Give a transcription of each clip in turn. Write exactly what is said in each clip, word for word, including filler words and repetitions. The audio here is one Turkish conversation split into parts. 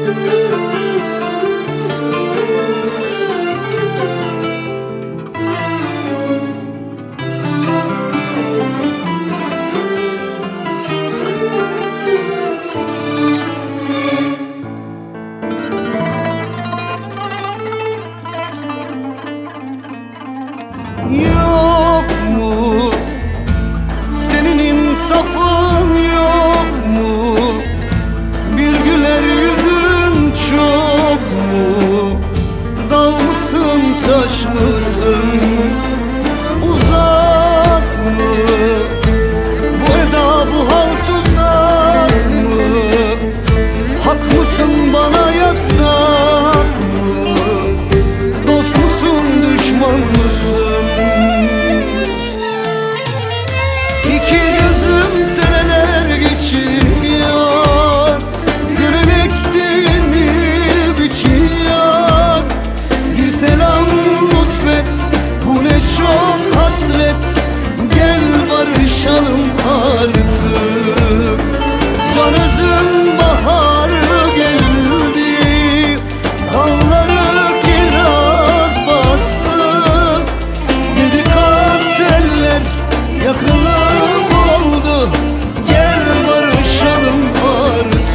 Yok mu? Senin insafın yok mu? Bir güler yüzün çok mu? Dağ mısın, taş mısın? Uzak mı? Bu eda, bu hal tuzak mı? Hak mısın, bana yasak mı? Dost musun, düşman mısın? İki gözüm seneler geçiyor, gönül ektiğimi biçiyor. Bir selam lütfet, bu ne çok hasret. Gel barışalım artık. Can özüm bahar geldi, dalları kiraz bastı. Yedi kat eller yakınım oldu. Gel barışalım artık.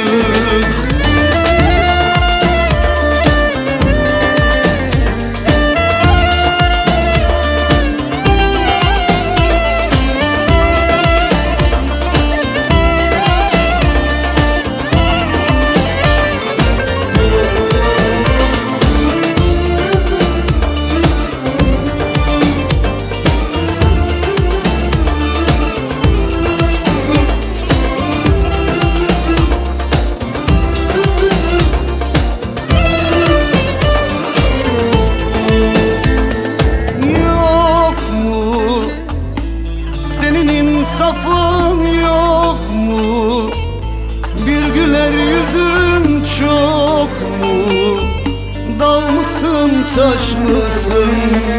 İnsafın yok mu? Bir güler yüzün çok mu? Dağ mısın, taş mısın?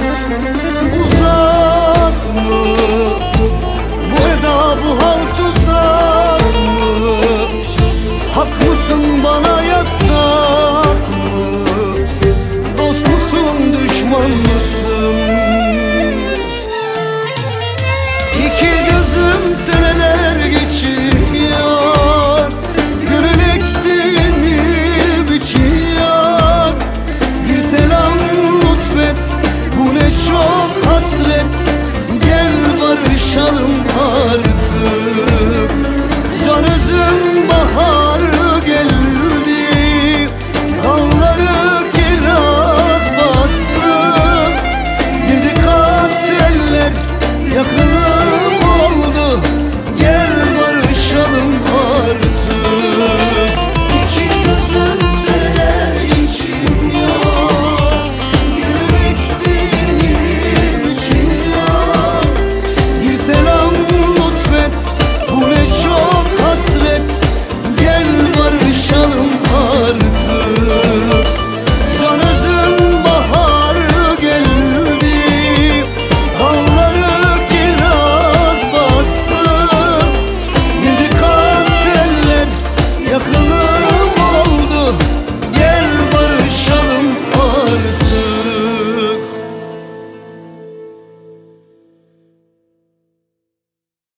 Uzak mı? Bu eda, bu hal tuzak mı? Hak mısın, bana